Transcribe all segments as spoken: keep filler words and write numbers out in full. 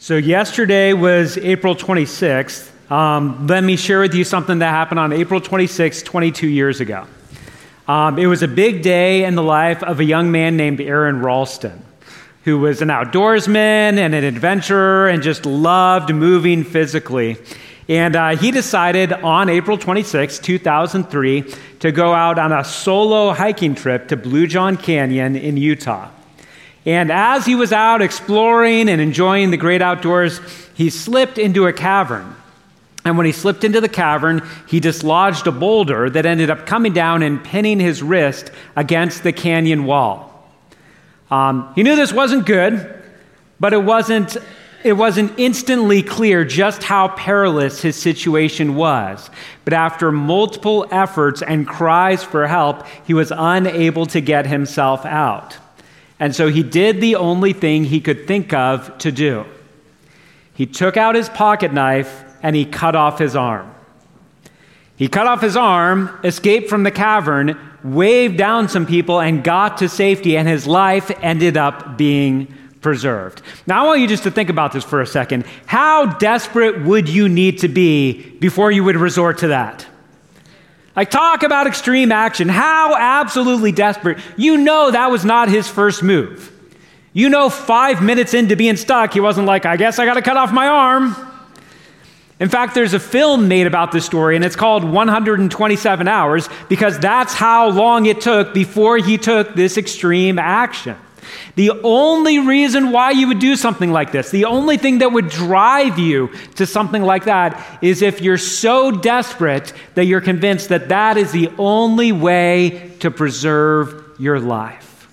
So yesterday was April twenty-sixth. Um, let me share with you something that happened on April twenty-sixth, twenty-two years ago. Um, it was a big day in the life of a young man named Aaron Ralston, who was an outdoorsman and an adventurer and just loved moving physically. And uh, he decided on April twenty-sixth, two thousand three, to go out on a solo hiking trip to Blue John Canyon in Utah. And as he was out exploring and enjoying the great outdoors, he slipped into a cavern. And when he slipped into the cavern, he dislodged a boulder that ended up coming down and pinning his wrist against the canyon wall. Um, he knew this wasn't good, but it wasn't, it wasn't instantly clear just how perilous his situation was. But after multiple efforts and cries for help, he was unable to get himself out. And so he did the only thing he could think of to do. He took out his pocket knife and he cut off his arm. He cut off his arm, escaped from the cavern, waved down some people, and got to safety, and his life ended up being preserved. Now, I want you just to think about this for a second. How desperate would you need to be before you would resort to that? Like, talk about extreme action. How absolutely desperate. You know that was not his first move. You know five minutes into being stuck, he wasn't like, I guess I got to cut off my arm. In fact, there's a film made about this story, and it's called one hundred twenty-seven hours, because that's how long it took before he took this extreme action. The only reason why you would do something like this, the only thing that would drive you to something like that is if you're so desperate that you're convinced that that is the only way to preserve your life.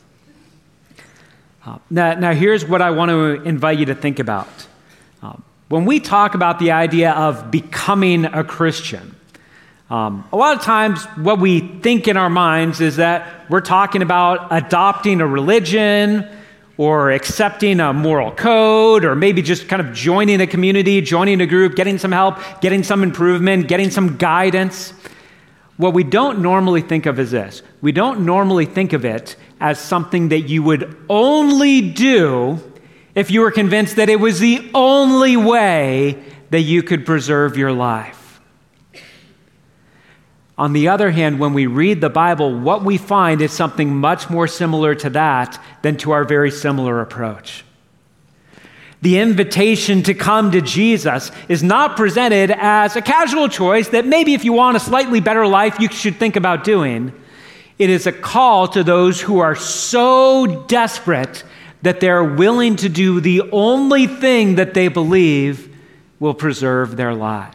Uh, now, now, here's what I want to invite you to think about. Um, when we talk about the idea of becoming a Christian, Um, a lot of times what we think in our minds is that we're talking about adopting a religion or accepting a moral code or maybe just kind of joining a community, joining a group, getting some help, getting some improvement, getting some guidance. What we don't normally think of is this. We don't normally think of it as something that you would only do if you were convinced that it was the only way that you could preserve your life. On the other hand, when we read the Bible, what we find is something much more similar to that than to our very similar approach. The invitation to come to Jesus is not presented as a casual choice that maybe if you want a slightly better life, you should think about doing. It is a call to those who are so desperate that they're willing to do the only thing that they believe will preserve their lives.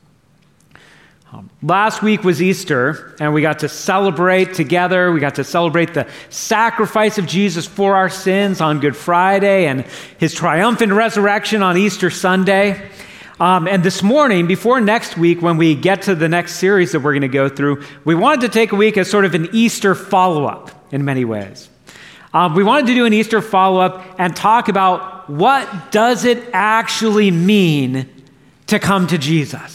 Um, last week was Easter, and we got to celebrate together. We got to celebrate the sacrifice of Jesus for our sins on Good Friday and his triumphant resurrection on Easter Sunday. Um, and this morning, before next week, when we get to the next series that we're going to go through, we wanted to take a week as sort of an Easter follow-up in many ways. Um, we wanted to do an Easter follow-up and talk about what does it actually mean to come to Jesus.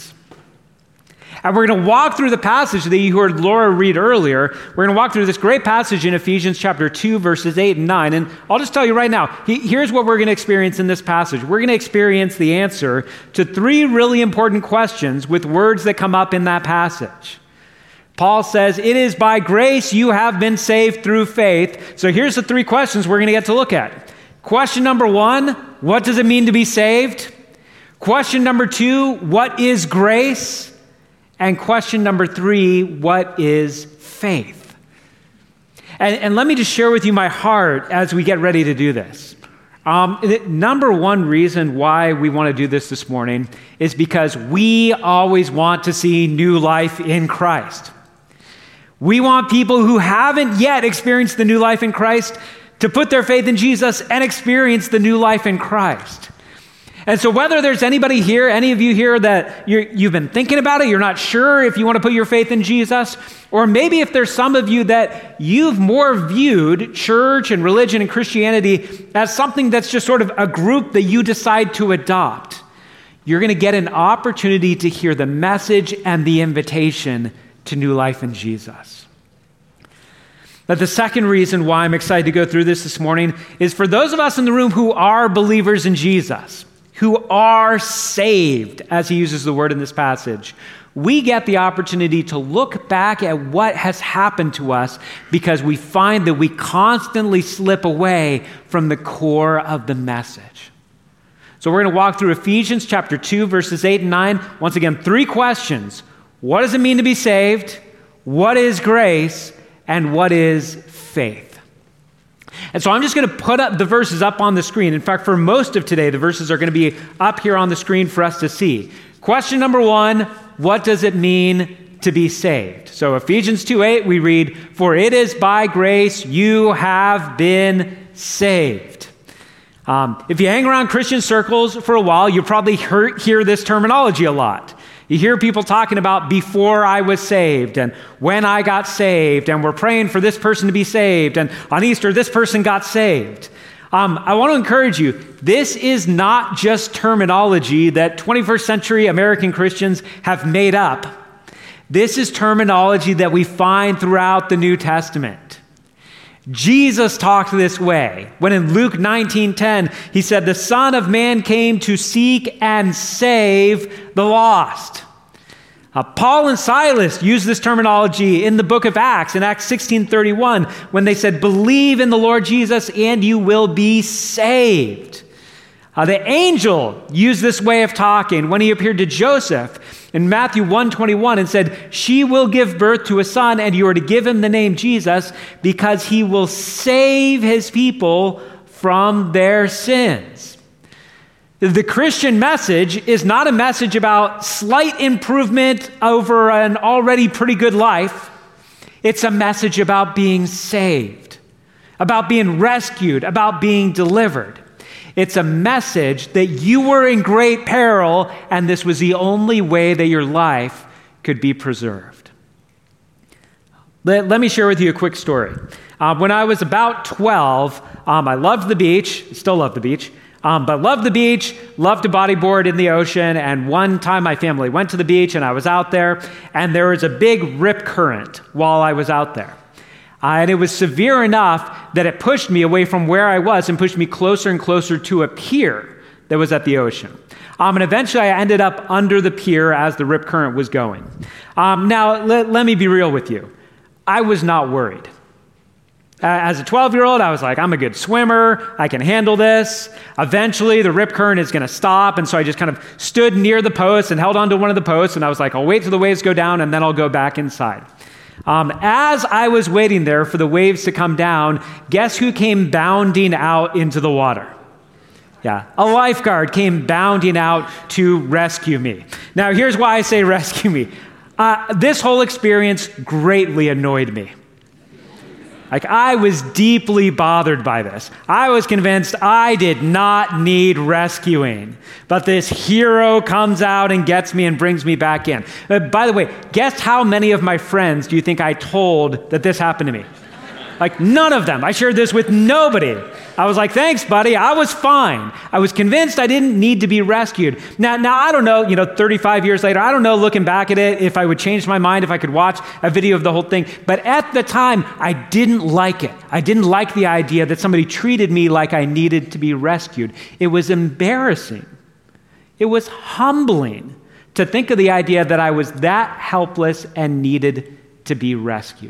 And we're going to walk through the passage that you heard Laura read earlier. We're going to walk through this great passage in Ephesians chapter two, verses eight and nine. And I'll just tell you right now, here's what we're going to experience in this passage. We're going to experience the answer to three really important questions with words that come up in that passage. Paul says, it is by grace you have been saved through faith. So here's the three questions we're going to get to look at. Question number one, what does it mean to be saved? Question number two, what is grace? And question number three, what is faith? And, and let me just share with you my heart as we get ready to do this. Um, the number one reason why we want to do this this morning is because we always want to see new life in Christ. We want people who haven't yet experienced the new life in Christ to put their faith in Jesus and experience the new life in Christ. And so whether there's anybody here, any of you here that you're, you've been thinking about it, you're not sure if you want to put your faith in Jesus, or maybe if there's some of you that you've more viewed church and religion and Christianity as something that's just sort of a group that you decide to adopt, you're going to get an opportunity to hear the message and the invitation to new life in Jesus. But the second reason why I'm excited to go through this this morning is for those of us in the room who are believers in Jesus. who are saved, as he uses the word in this passage, we get the opportunity to look back at what has happened to us because we find that we constantly slip away from the core of the message. So we're going to walk through Ephesians chapter two, verses eight and nine. Once again, three questions. What does it mean to be saved? What is grace? And what is faith? And so I'm just going to put up the verses up on the screen. In fact, for most of today, the verses are going to be up here on the screen for us to see. Question number one, what does it mean to be saved? So Ephesians two eight, we read, "For it is by grace you have been saved." Um, if you hang around Christian circles for a while, you'll probably hear, hear this terminology a lot. You hear people talking about before I was saved and when I got saved, and we're praying for this person to be saved, and on Easter, this person got saved. Um, I want to encourage you, this is not just terminology that twenty-first century American Christians have made up. This is terminology that we find throughout the New Testament. Jesus talked this way when in Luke nineteen ten, he said, "The Son of Man came to seek and save the lost." Uh, Paul and Silas used this terminology in the book of Acts, in Acts sixteen thirty-one, when they said, "Believe in the Lord Jesus and you will be saved." Uh, the angel used this way of talking when he appeared to Joseph in Matthew one twenty-one and said, "She will give birth to a son, and you are to give him the name Jesus because he will save his people from their sins." The Christian message is not a message about slight improvement over an already pretty good life. It's a message about being saved, about being rescued, about being delivered. It's a message that you were in great peril, and this was the only way that your life could be preserved. Let, let me share with you a quick story. Uh, when I was about twelve, um, I loved the beach, still love the beach, um, but loved the beach, loved to bodyboard in the ocean, and one time my family went to the beach, and I was out there, and there was a big rip current while I was out there. Uh, and it was severe enough that it pushed me away from where I was and pushed me closer and closer to a pier that was at the ocean. Um, and eventually I ended up under the pier as the rip current was going. Um, now, let, let me be real with you. I was not worried. Uh, as a twelve-year-old, I was like, I'm a good swimmer. I can handle this. Eventually, the rip current is going to stop. And so I just kind of stood near the post and held onto one of the posts. And I was like, I'll wait till the waves go down, and then I'll go back inside. Um, as I was waiting there for the waves to come down, guess who came bounding out into the water? Yeah, a lifeguard came bounding out to rescue me. Now, here's why I say rescue me. Uh, this whole experience greatly annoyed me. Like, I was deeply bothered by this. I was convinced I did not need rescuing. But this hero comes out and gets me and brings me back in. Uh, by the way, guess how many of my friends do you think I told that this happened to me? Like, none of them. I shared this with nobody. I was like, thanks, buddy. I was fine. I was convinced I didn't need to be rescued. Now, now I don't know, you know, thirty-five years later, I don't know, looking back at it, if I would change my mind, if I could watch a video of the whole thing. But at the time, I didn't like it. I didn't like the idea that somebody treated me like I needed to be rescued. It was embarrassing. It was humbling to think of the idea that I was that helpless and needed to be rescued.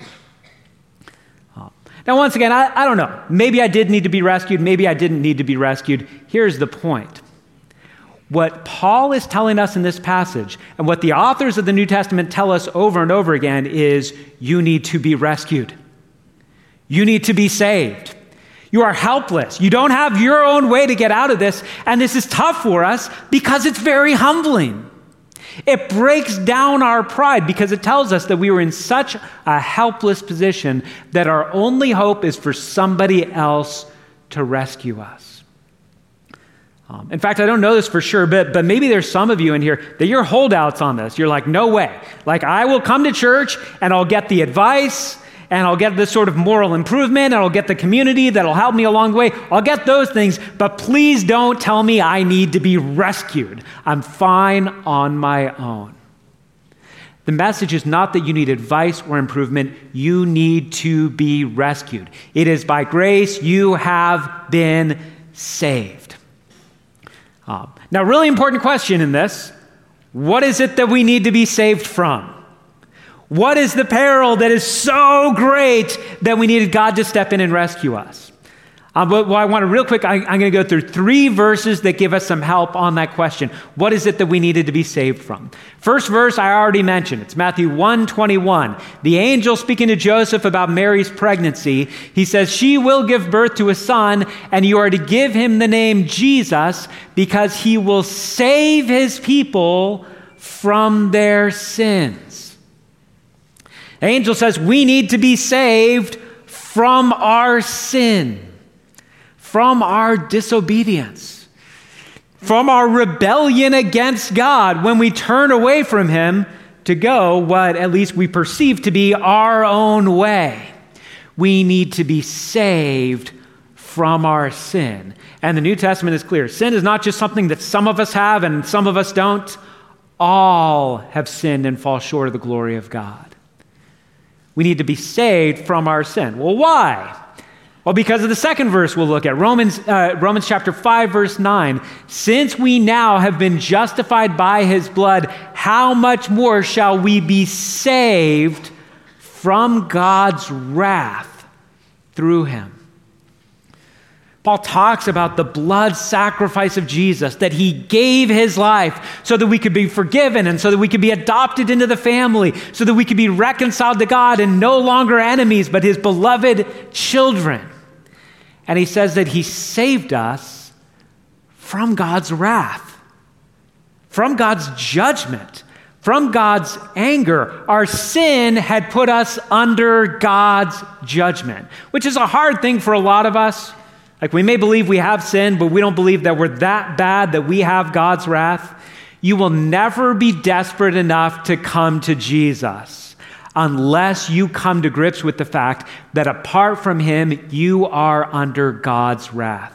Now, once again, I, I don't know. Maybe I did need to be rescued. Maybe I didn't need to be rescued. Here's the point. What Paul is telling us in this passage, and what the authors of the New Testament tell us over and over again, is you need to be rescued. You need to be saved. You are helpless. You don't have your own way to get out of this, and this is tough for us because it's very humbling. It breaks down our pride because it tells us that we were in such a helpless position that our only hope is for somebody else to rescue us. Um, in fact, I don't know this for sure, but, but maybe there's some of you in here that you're holdouts on this. You're like, no way. Like, I will come to church and I'll get the advice and I'll get this sort of moral improvement, and I'll get the community that'll help me along the way. I'll get those things, but please don't tell me I need to be rescued. I'm fine on my own. The message is not that you need advice or improvement. You need to be rescued. It is by grace you have been saved. Um, now, really important question in this. What is it that we need to be saved from? What is the peril that is so great that we needed God to step in and rescue us? Um, but well, I want to real quick, I, I'm going to go through three verses that give us some help on that question. What is it that we needed to be saved from? First verse I already mentioned. It's Matthew one twenty-one. The angel speaking to Joseph about Mary's pregnancy, he says, she will give birth to a son, and you are to give him the name Jesus because he will save his people from their sins. The angel says we need to be saved from our sin, from our disobedience, from our rebellion against God when we turn away from him to go what at least we perceive to be our own way. We need to be saved from our sin. And the New Testament is clear. Sin is not just something that some of us have and some of us don't. All have sinned and fall short of the glory of God. We need to be saved from our sin. Well, why? Well, because of the second verse we'll look at, Romans, uh, Romans chapter five, verse nine. Since we now have been justified by his blood, how much more shall we be saved from God's wrath through him? Paul talks about the blood sacrifice of Jesus, that he gave his life so that we could be forgiven and so that we could be adopted into the family, so that we could be reconciled to God and no longer enemies, but his beloved children. And he says that he saved us from God's wrath, from God's judgment, from God's anger. Our sin had put us under God's judgment, which is a hard thing for a lot of us. Like, we may believe we have sin, but we don't believe that we're that bad that we have God's wrath. You will never be desperate enough to come to Jesus unless you come to grips with the fact that apart from him, you are under God's wrath.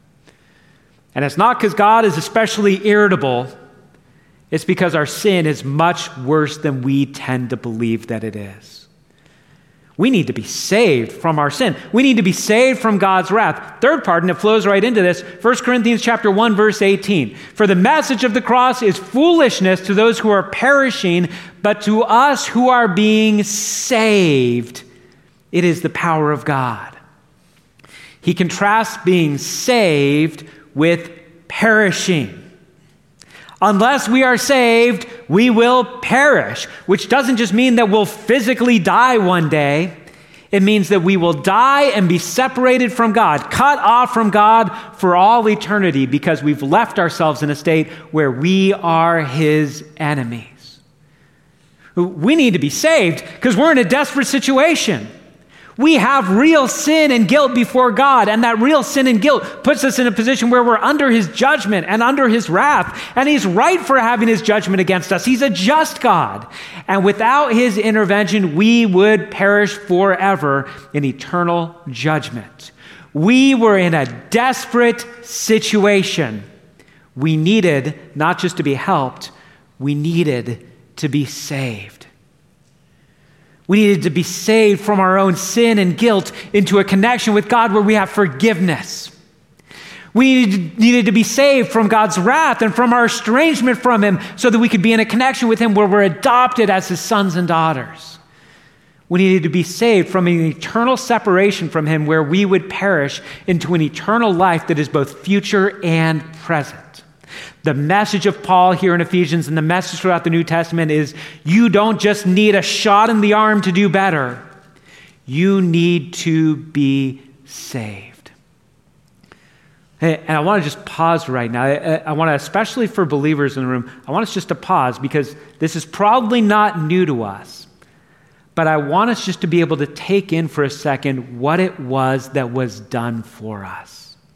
And it's not because God is especially irritable. It's because our sin is much worse than we tend to believe that it is. We need to be saved from our sin. We need to be saved from God's wrath. Third part, and it flows right into this, First Corinthians chapter one, verse eighteen. For the message of the cross is foolishness to those who are perishing, but to us who are being saved, it is the power of God. He contrasts being saved with perishing. Unless we are saved, we will perish, which doesn't just mean that we'll physically die one day. It means that we will die and be separated from God, cut off from God for all eternity because we've left ourselves in a state where we are his enemies. We need to be saved because we're in a desperate situation. We have real sin and guilt before God, and that real sin and guilt puts us in a position where we're under his judgment and under his wrath, and he's right for having his judgment against us. He's a just God, and without his intervention, we would perish forever in eternal judgment. We were in a desperate situation. We needed not just to be helped, we needed to be saved. We needed to be saved from our own sin and guilt into a connection with God where we have forgiveness. We needed, needed to be saved from God's wrath and from our estrangement from him so that we could be in a connection with him where we're adopted as his sons and daughters. We needed to be saved from an eternal separation from him where we would perish into an eternal life that is both future and present. The message of Paul here in Ephesians and the message throughout the New Testament is you don't just need a shot in the arm to do better. You need to be saved. And I want to just pause right now. I want to, especially for believers in the room, I want us just to pause because this is probably not new to us. But I want us just to be able to take in for a second what it was that was done for us.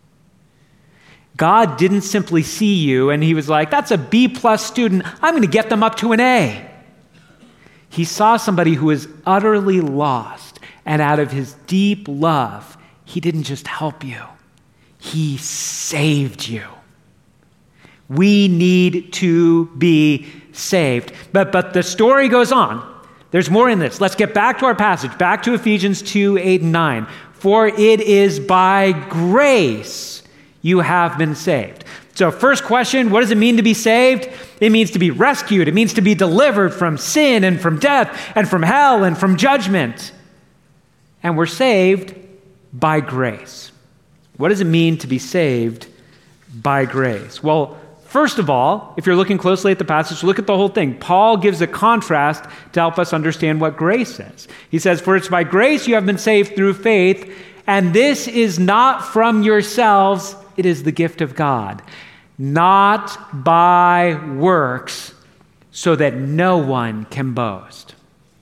God didn't simply see you and he was like, that's a B plus student. I'm going to get them up to an A. He saw somebody who was utterly lost, and out of his deep love, he didn't just help you. He saved you. We need to be saved. But, but the story goes on. There's more in this. Let's get back to our passage, back to Ephesians two, eight, and nine. For it is by grace you have been saved. So first question, what does it mean to be saved? It means to be rescued. It means to be delivered from sin and from death and from hell and from judgment. And we're saved by grace. What does it mean to be saved by grace? Well, first of all, if you're looking closely at the passage, look at the whole thing. Paul gives a contrast to help us understand what grace is. He says, "For it's by grace you have been saved through faith, and this is not from yourselves, it is the gift of God, not by works, so that no one can boast."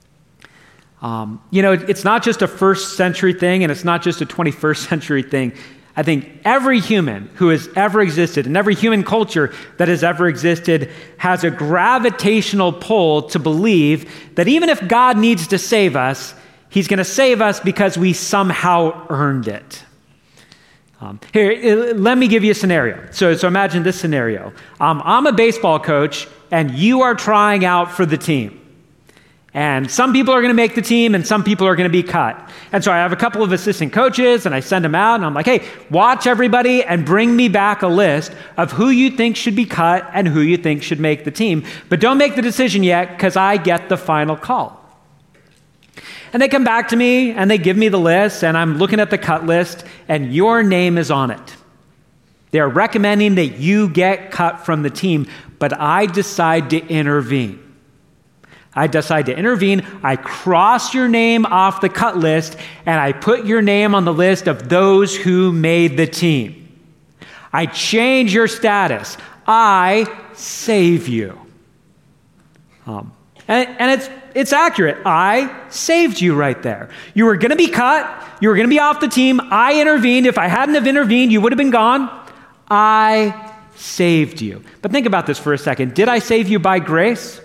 Um, you know, it's not just a first century thing, and it's not just a twenty-first century thing. I think every human who has ever existed and every human culture that has ever existed has a gravitational pull to believe that even if God needs to save us, he's going to save us because we somehow earned it. Um, here, let me give you a scenario. So, so imagine this scenario. Um, I'm a baseball coach, and you are trying out for the team. And some people are going to make the team, and some people are going to be cut. And so I have a couple of assistant coaches, and I send them out, and I'm like, hey, watch everybody and bring me back a list of who you think should be cut and who you think should make the team. But don't make the decision yet, because I get the final call. And they come back to me, and they give me the list, and I'm looking at the cut list, and your name is on it. They're recommending that you get cut from the team, but I decide to intervene. I decide to intervene, I cross your name off the cut list, and I put your name on the list of those who made the team. I change your status. I save you. Um, and and it's, it's accurate. I saved you right there. You were going to be cut. You were going to be off the team. I intervened. If I hadn't have intervened, you would have been gone. I saved you. But think about this for a second. Did I save you by grace?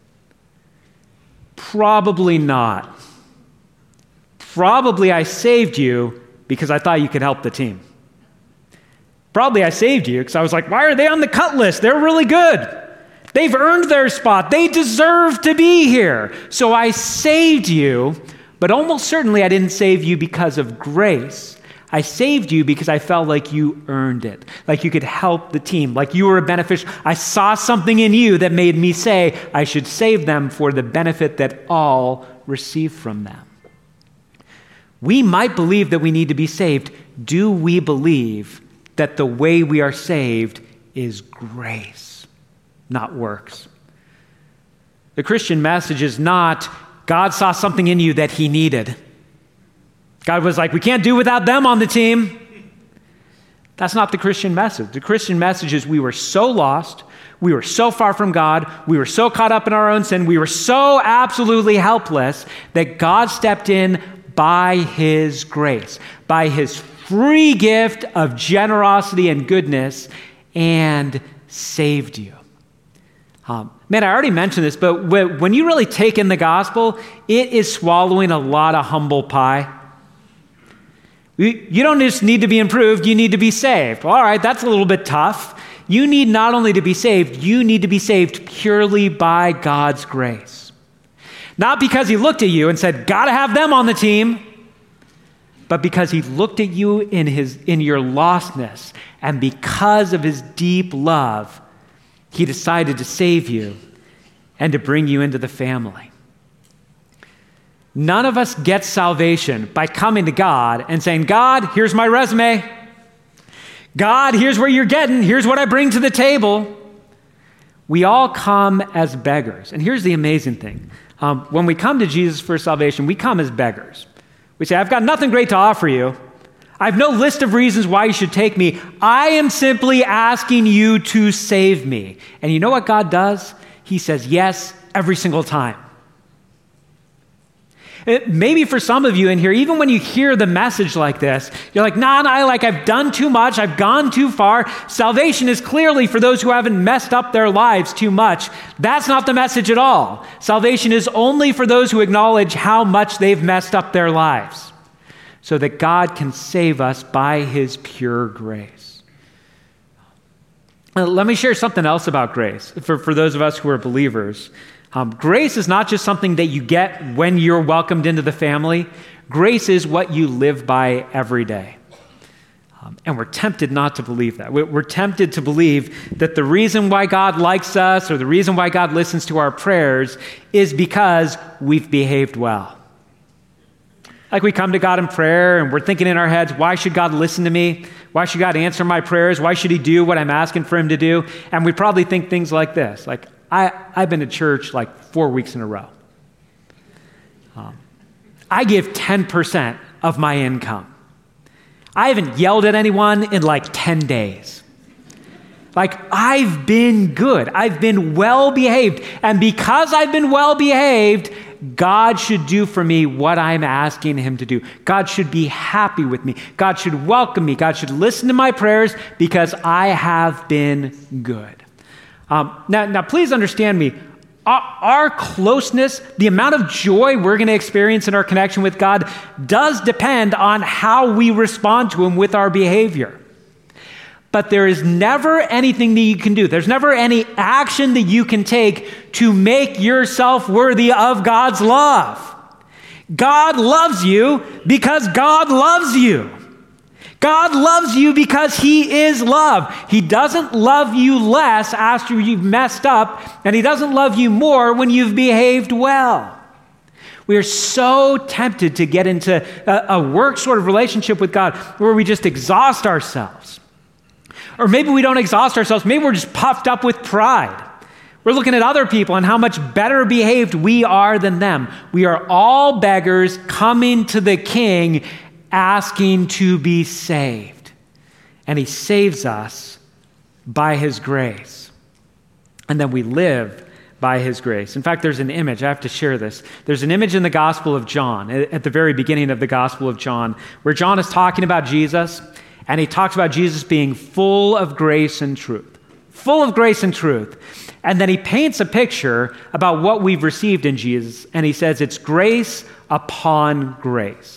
Probably not. Probably I saved you because I thought you could help the team. Probably I saved you because I was like, why are they on the cut list? They're really good. They've earned their spot. They deserve to be here. So I saved you, but almost certainly I didn't save you because of grace. I saved you because I felt like you earned it, like you could help the team, like you were a beneficiary. I saw something in you that made me say I should save them for the benefit that all receive from them. We might believe that we need to be saved. Do we believe that the way we are saved is grace, not works? The Christian message is not God saw something in you that he needed. God was like, we can't do without them on the team. That's not the Christian message. The Christian message is we were so lost, we were so far from God, we were so caught up in our own sin, we were so absolutely helpless that God stepped in by his grace, by his free gift of generosity and goodness, and saved you. Um, man, I already mentioned this, but when you really take in the gospel, it is swallowing a lot of humble pie. You don't just need to be improved, you need to be saved. All right, that's a little bit tough. You need not only to be saved, you need to be saved purely by God's grace. Not because he looked at you and said, gotta have them on the team, but because he looked at you in his in your lostness, and because of his deep love, he decided to save you and to bring you into the family. None of us get salvation by coming to God and saying, God, here's my resume. God, here's where you're getting. Here's what I bring to the table. We all come as beggars. And here's the amazing thing. Um, when we come to Jesus for salvation, we come as beggars. We say, I've got nothing great to offer you. I have no list of reasons why you should take me. I am simply asking you to save me. And you know what God does? He says yes every single time. It, maybe for some of you in here, even when you hear the message like this, you're like, nah, nah, like I've done too much, I've gone too far. Salvation is clearly for those who haven't messed up their lives too much. That's not the message at all. Salvation is only for those who acknowledge how much they've messed up their lives, so that God can save us by his pure grace. Uh, let me share something else about grace for, for those of us who are believers. Um, grace is not just something that you get when you're welcomed into the family. Grace is what you live by every day. Um, and we're tempted not to believe that. We're, we're tempted to believe that the reason why God likes us or the reason why God listens to our prayers is because we've behaved well. Like we come to God in prayer and we're thinking in our heads, why should God listen to me? Why should God answer my prayers? Why should he do what I'm asking for him to do? And we probably think things like this, like, I, I've been to church like four weeks in a row. Um, I give ten percent of my income. I haven't yelled at anyone in like ten days. Like, I've been good. I've been well behaved. And because I've been well behaved, God should do for me what I'm asking him to do. God should be happy with me. God should welcome me. God should listen to my prayers because I have been good. Um, now, now, please understand me. Our, our closeness, the amount of joy we're going to experience in our connection with God does depend on how we respond to him with our behavior. But there is never anything that you can do. There's never any action that you can take to make yourself worthy of God's love. God loves you because God loves you. God loves you because he is love. He doesn't love you less after you've messed up, and he doesn't love you more when you've behaved well. We are so tempted to get into a, a work sort of relationship with God where we just exhaust ourselves. Or maybe we don't exhaust ourselves. Maybe we're just puffed up with pride. We're looking at other people and how much better behaved we are than them. We are all beggars coming to the King asking to be saved. And he saves us by his grace. And then we live by his grace. In fact, there's an image. I have to share this. There's an image in the Gospel of John, at the very beginning of the Gospel of John, where John is talking about Jesus, and he talks about Jesus being full of grace and truth. Full of grace and truth. And then he paints a picture about what we've received in Jesus, and he says it's grace upon grace.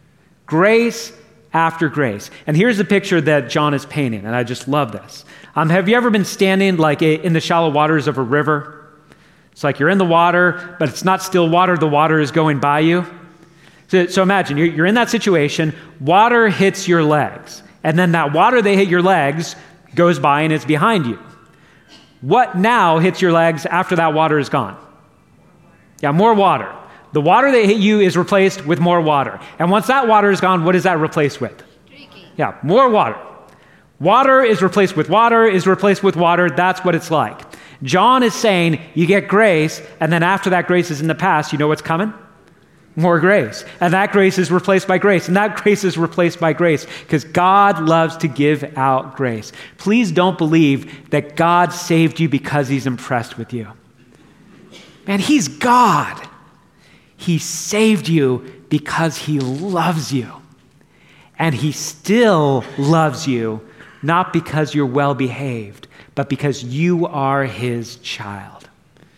Grace after grace. And here's the picture that John is painting, and I just love this. Um, have you ever been standing like in the shallow waters of a river? It's like you're in the water, but it's not still water. The water is going by you. So, so imagine you're, you're in that situation. Water hits your legs, and then that water that hit your legs goes by and it's behind you. What now hits your legs after that water is gone? Yeah, more water. The water that hit you is replaced with more water. And once that water is gone, what is that replaced with? Drinking. Yeah, more water. Water is replaced with water, is replaced with water. That's what it's like. John is saying you get grace, and then after that grace is in the past, you know what's coming? More grace. And that grace is replaced by grace. And that grace is replaced by grace because God loves to give out grace. Please don't believe that God saved you because he's impressed with you. Man, he's God. He saved you because he loves you. And he still loves you, not because you're well behaved, but because you are his child.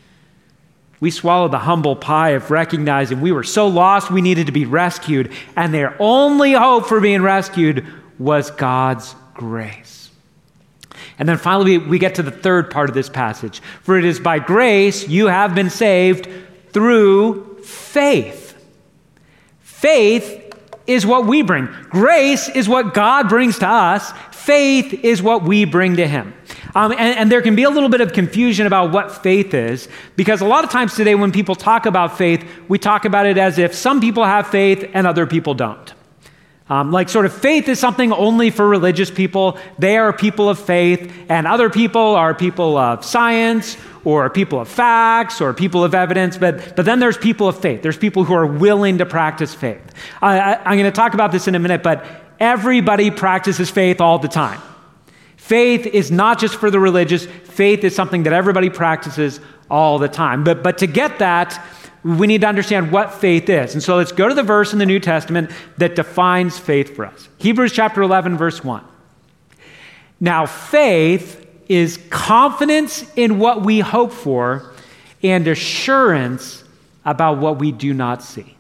We swallowed the humble pie of recognizing we were so lost we needed to be rescued, and their only hope for being rescued was God's grace. And then finally, we get to the third part of this passage. For it is by grace you have been saved through faith. Faith is what we bring. Grace is what God brings to us. Faith is what we bring to him. Um, and, and there can be a little bit of confusion about what faith is, because a lot of times today when people talk about faith, we talk about it as if some people have faith and other people don't. Um, like sort of faith is something only for religious people. They are people of faith, and other people are people of science or people of facts or people of evidence. But, but then there's people of faith. There's people who are willing to practice faith. I, I, I'm going to talk about this in a minute, but everybody practices faith all the time. Faith is not just for the religious. Faith is something that everybody practices all the time. But, but to get that, we need to understand what faith is. And so let's go to the verse in the New Testament that defines faith for us. Hebrews chapter eleven, verse one. Now, faith is confidence in what we hope for and assurance about what we do not see.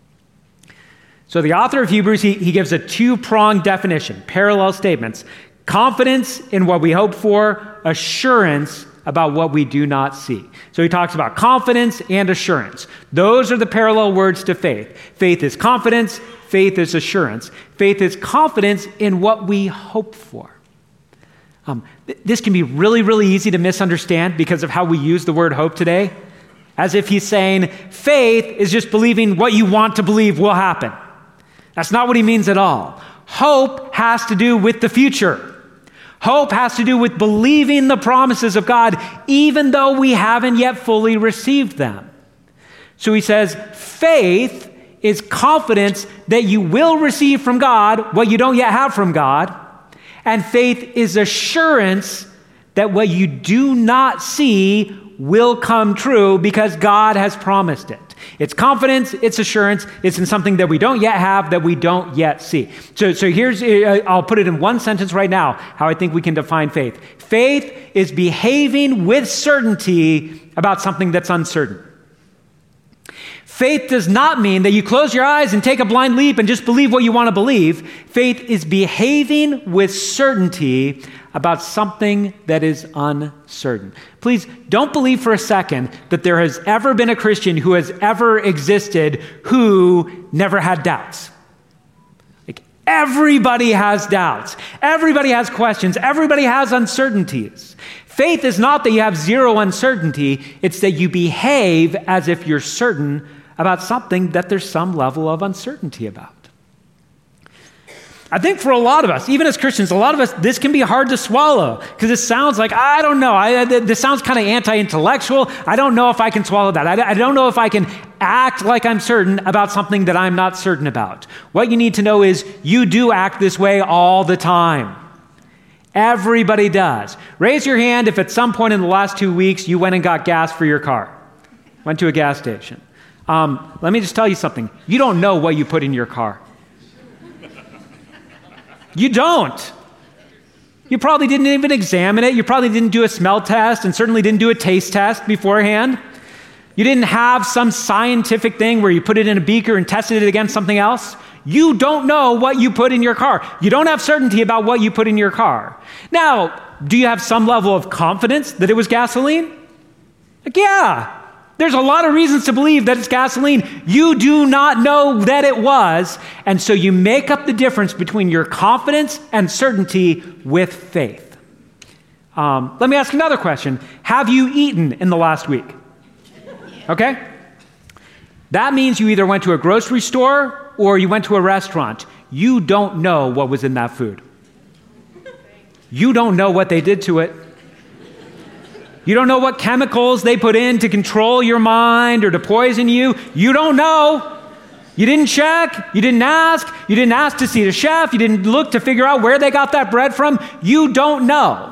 So the author of Hebrews, he, he gives a two-pronged definition, parallel statements. Confidence in what we hope for, assurance about what we do not see. So he talks about confidence and assurance. Those are the parallel words to faith. Faith is confidence. Faith is assurance. Faith is confidence in what we hope for. Um, th- this can be really, really easy to misunderstand because of how we use the word hope today. As if he's saying faith is just believing what you want to believe will happen. That's not what he means at all. Hope has to do with the future. Hope has to do with believing the promises of God, even though we haven't yet fully received them. So he says, faith is confidence that you will receive from God what you don't yet have from God. And faith is assurance that what you do not see will come true because God has promised it. It's confidence, it's assurance, it's in something that we don't yet have, that we don't yet see. So, so here's, uh, I'll put it in one sentence right now, how I think we can define faith. Faith is behaving with certainty about something that's uncertain. Faith does not mean that you close your eyes and take a blind leap and just believe what you want to believe. Faith is behaving with certainty about something that is uncertain. Please don't believe for a second that there has ever been a Christian who has ever existed who never had doubts. Like everybody has doubts. Everybody has questions. Everybody has uncertainties. Faith is not that you have zero uncertainty. It's that you behave as if you're certain about something that there's some level of uncertainty about. I think for a lot of us, even as Christians, a lot of us, this can be hard to swallow because it sounds like, I don't know, I, this sounds kind of anti-intellectual. I don't know if I can swallow that. I, I don't know if I can act like I'm certain about something that I'm not certain about. What you need to know is you do act this way all the time. Everybody does. Raise your hand if at some point in the last two weeks you went and got gas for your car. Went to a gas station. Um, let me just tell you something. You don't know what you put in your car. You don't. You probably didn't even examine it. You probably didn't do a smell test and certainly didn't do a taste test beforehand. You didn't have some scientific thing where you put it in a beaker and tested it against something else. You don't know what you put in your car. You don't have certainty about what you put in your car. Now, do you have some level of confidence that it was gasoline? Like, yeah. There's a lot of reasons to believe that it's gasoline. You do not know that it was, and so you make up the difference between your confidence and certainty with faith. Um, let me ask another question. Have you eaten in the last week? Okay? That means you either went to a grocery store or you went to a restaurant. You don't know what was in that food. You don't know what they did to it. You don't know what chemicals they put in to control your mind or to poison you. You don't know. You didn't check. You didn't ask. You didn't ask to see the chef. You didn't look to figure out where they got that bread from. You don't know.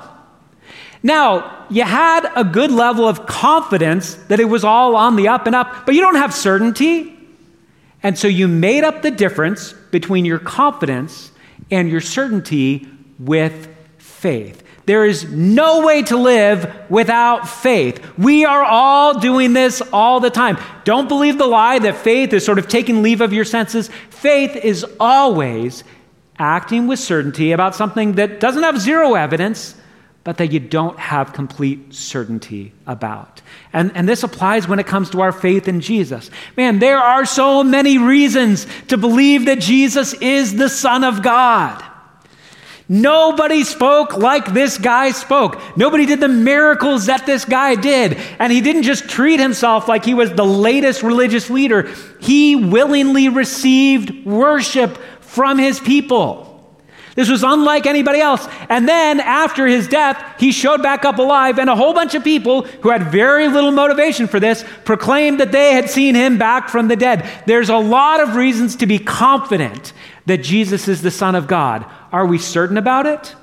Now, you had a good level of confidence that it was all on the up and up, but you don't have certainty. And so you made up the difference between your confidence and your certainty with faith. There is no way to live without faith. We are all doing this all the time. Don't believe the lie that faith is sort of taking leave of your senses. Faith is always acting with certainty about something that doesn't have zero evidence, but that you don't have complete certainty about. And, and this applies when it comes to our faith in Jesus. Man, there are so many reasons to believe that Jesus is the Son of God. Nobody spoke like this guy spoke. Nobody did the miracles that this guy did. And he didn't just treat himself like he was the latest religious leader. He willingly received worship from his people. This was unlike anybody else. And then after his death, he showed back up alive, and a whole bunch of people who had very little motivation for this proclaimed that they had seen him back from the dead. There's a lot of reasons to be confident that Jesus is the Son of God. Are we certain about it?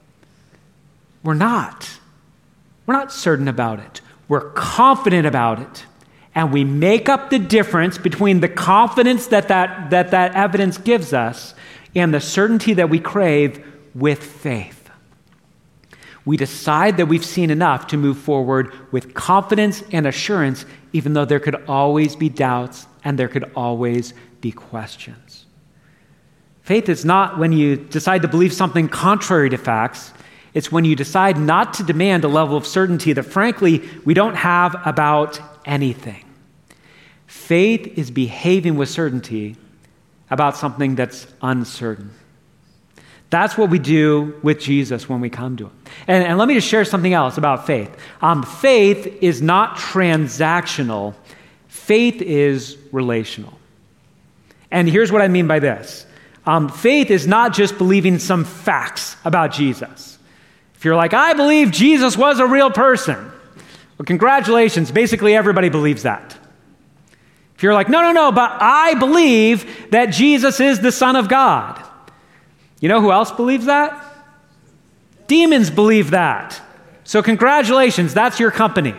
We're not. We're not certain about it. We're confident about it. And we make up the difference between the confidence that that, that, that evidence gives us and the certainty that we crave with faith. We decide that we've seen enough to move forward with confidence and assurance, even though there could always be doubts and there could always be questions. Faith is not when you decide to believe something contrary to facts. It's when you decide not to demand a level of certainty that, frankly, we don't have about anything. Faith is behaving with certainty about something that's uncertain. That's what we do with Jesus when we come to him. And, and let me just share something else about faith. Um, faith is not transactional. Faith is relational. And here's what I mean by this. Um, faith is not just believing some facts about Jesus. If you're like, I believe Jesus was a real person, well, congratulations. Basically, everybody believes that. If you're like, no, no, no, but I believe that Jesus is the Son of God. You know who else believes that? Demons believe that. So congratulations, that's your company.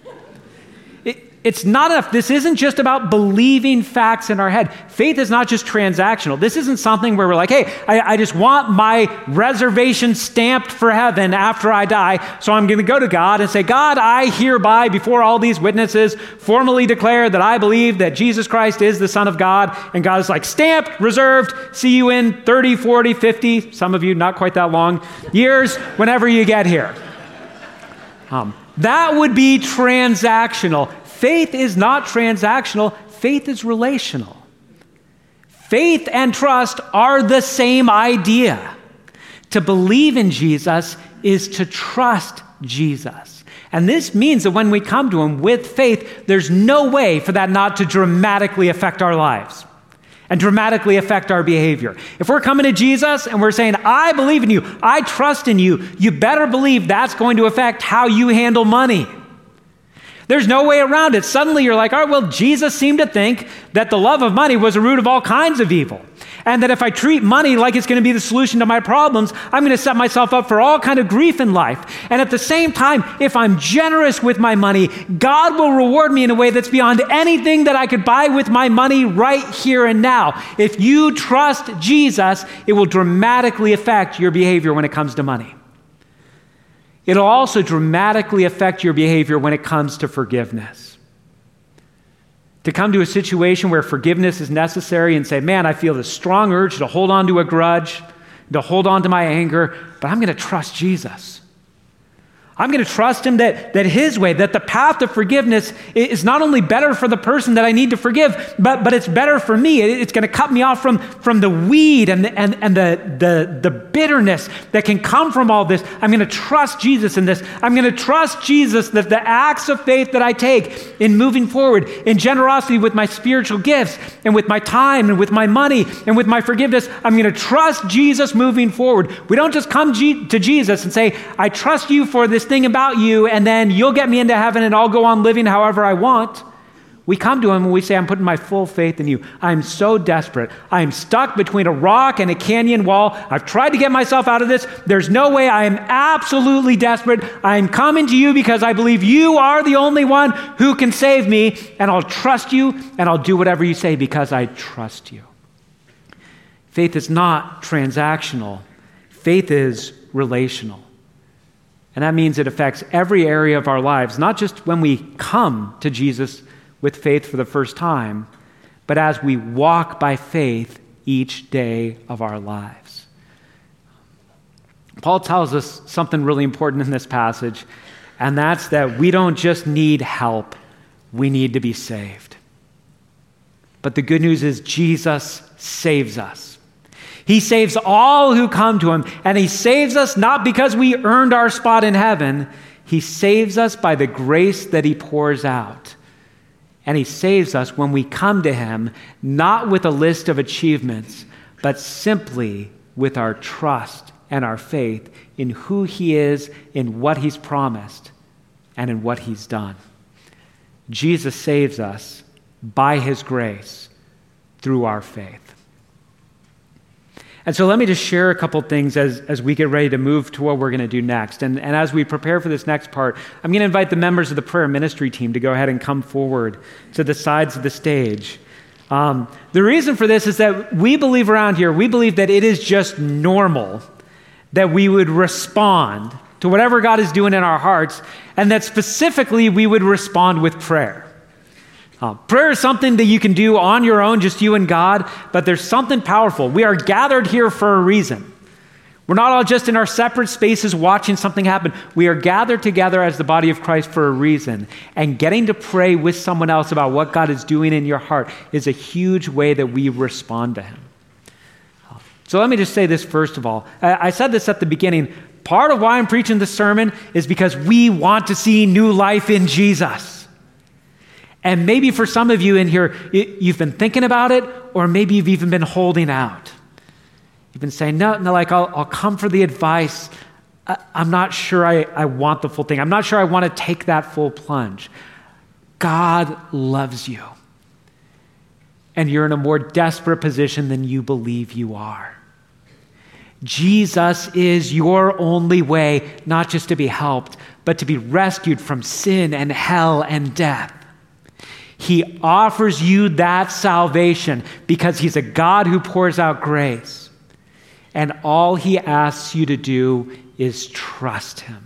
It, it's not enough. This isn't just about believing facts in our head. Faith is not just transactional. This isn't something where we're like, hey, I, I just want my reservation stamped for heaven after I die, so I'm going to go to God and say, God, I hereby, before all these witnesses, formally declare that I believe that Jesus Christ is the Son of God. And God is like, stamped, reserved, see you in thirty, forty, fifty, some of you not quite that long, years, whenever you get here. Um, that would be transactional. Faith is not transactional. Faith is relational. Faith and trust are the same idea. To believe in Jesus is to trust Jesus. And this means that when we come to him with faith, there's no way for that not to dramatically affect our lives and dramatically affect our behavior. If we're coming to Jesus and we're saying, I believe in you, I trust in you, you better believe that's going to affect how you handle money. There's no way around it. Suddenly you're like, all right, well, Jesus seemed to think that the love of money was the root of all kinds of evil. And that if I treat money like it's going to be the solution to my problems, I'm going to set myself up for all kind of grief in life. And at the same time, if I'm generous with my money, God will reward me in a way that's beyond anything that I could buy with my money right here and now. If you trust Jesus, it will dramatically affect your behavior when it comes to money. It'll also dramatically affect your behavior when it comes to forgiveness. To come to a situation where forgiveness is necessary and say, man, I feel this strong urge to hold on to a grudge, to hold on to my anger, but I'm going to trust Jesus. I'm going to trust him that, that his way, that the path of forgiveness is not only better for the person that I need to forgive, but, but it's better for me. It's going to cut me off from, from the weed and, the, and, and the, the, the bitterness that can come from all this. I'm going to trust Jesus in this. I'm going to trust Jesus that the acts of faith that I take in moving forward, in generosity with my spiritual gifts and with my time and with my money and with my forgiveness, I'm going to trust Jesus moving forward. We don't just come G- to Jesus and say, I trust you for this thing about you, and then you'll get me into heaven and I'll go on living however I want. We come to him and we say, I'm putting my full faith in you. I'm so desperate. I'm stuck between a rock and a canyon wall. I've tried to get myself out of this. There's no way. I am absolutely desperate. I'm coming to you because I believe you are the only one who can save me, and I'll trust you and I'll do whatever you say because I trust you. Faith is not transactional. Faith is relational. And that means it affects every area of our lives, not just when we come to Jesus with faith for the first time, but as we walk by faith each day of our lives. Paul tells us something really important in this passage, and that's that we don't just need help, we need to be saved. But the good news is Jesus saves us. He saves all who come to him, and he saves us not because we earned our spot in heaven. He saves us by the grace that he pours out. And he saves us when we come to him, not with a list of achievements, but simply with our trust and our faith in who he is, in what he's promised, and in what he's done. Jesus saves us by his grace through our faith. And so let me just share a couple things as, as we get ready to move to what we're going to do next. And, and as we prepare for this next part, I'm going to invite the members of the prayer ministry team to go ahead and come forward to the sides of the stage. Um, the reason for this is that we believe around here, we believe that it is just normal that we would respond to whatever God is doing in our hearts, and that specifically we would respond with prayer. Uh, prayer is something that you can do on your own, just you and God, but there's something powerful. We are gathered here for a reason. We're not all just in our separate spaces watching something happen. We are gathered together as the body of Christ for a reason. And getting to pray with someone else about what God is doing in your heart is a huge way that we respond to him. So let me just say this first of all. I said this at the beginning. Part of why I'm preaching this sermon is because we want to see new life in Jesus. And maybe for some of you in here, you've been thinking about it, or maybe you've even been holding out. You've been saying, no, no, like I'll, I'll come for the advice. I, I'm not sure I, I want the full thing. I'm not sure I want to take that full plunge. God loves you. And you're in a more desperate position than you believe you are. Jesus is your only way, not just to be helped, but to be rescued from sin and hell and death. He offers you that salvation because he's a God who pours out grace. And all he asks you to do is trust him.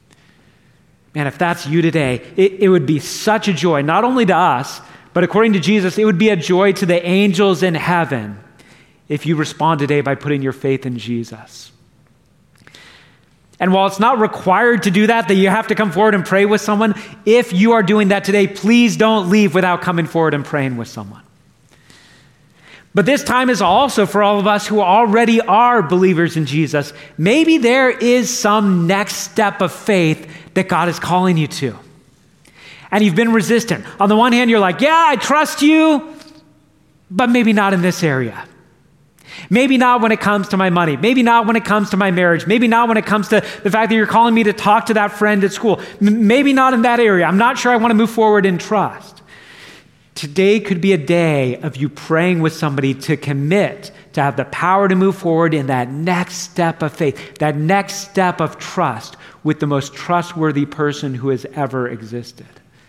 Man, if that's you today, it, it would be such a joy, not only to us, but according to Jesus, it would be a joy to the angels in heaven if you respond today by putting your faith in Jesus. And while it's not required to do that, that you have to come forward and pray with someone, if you are doing that today, please don't leave without coming forward and praying with someone. But this time is also for all of us who already are believers in Jesus. Maybe there is some next step of faith that God is calling you to. And you've been resistant. On the one hand, you're like, yeah, I trust you, but maybe not in this area. Maybe not when it comes to my money. Maybe not when it comes to my marriage. Maybe not when it comes to the fact that you're calling me to talk to that friend at school. M- maybe not in that area. I'm not sure I want to move forward in trust. Today could be a day of you praying with somebody to commit, to have the power to move forward in that next step of faith, that next step of trust with the most trustworthy person who has ever existed.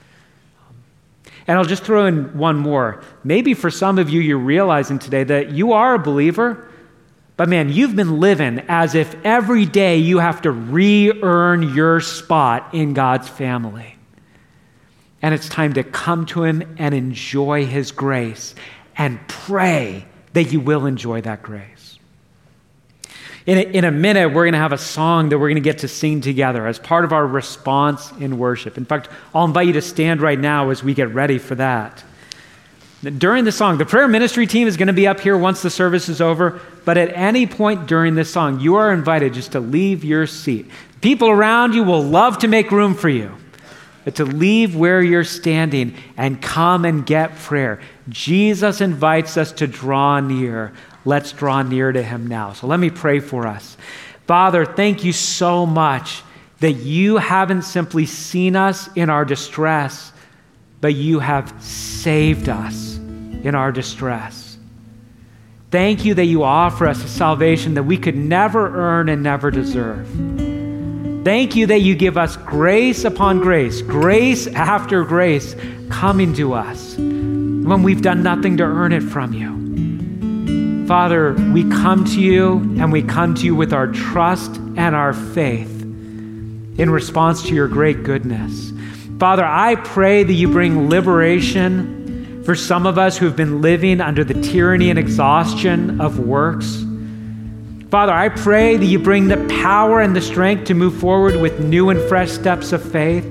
And I'll just throw in one more. Maybe for some of you, you're realizing today that you are a believer, but man, you've been living as if every day you have to re-earn your spot in God's family. And it's time to come to him and enjoy his grace and pray that you will enjoy that grace. In a, in a minute, we're going to have a song that we're going to get to sing together as part of our response in worship. In fact, I'll invite you to stand right now as we get ready for that. During the song, the prayer ministry team is going to be up here once the service is over, but at any point during this song, you are invited just to leave your seat. People around you will love to make room for you. But to leave where you're standing and come and get prayer. Jesus invites us to draw near. Let's draw near to him now. So let me pray for us. Father, thank you so much that you haven't simply seen us in our distress, but you have saved us in our distress. Thank you that you offer us a salvation that we could never earn and never deserve. Thank you that you give us grace upon grace, grace after grace coming to us when we've done nothing to earn it from you. Father, we come to you and we come to you with our trust and our faith in response to your great goodness. Father, I pray that you bring liberation for some of us who have been living under the tyranny and exhaustion of works. Father, I pray that you bring the power and the strength to move forward with new and fresh steps of faith.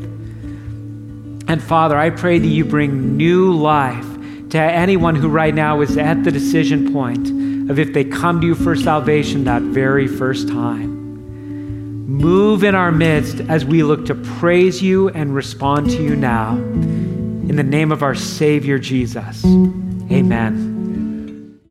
And Father, I pray that you bring new life to anyone who right now is at the decision point of if they come to you for salvation that very first time. Move in our midst as we look to praise you and respond to you now. In the name of our Savior, Jesus, amen.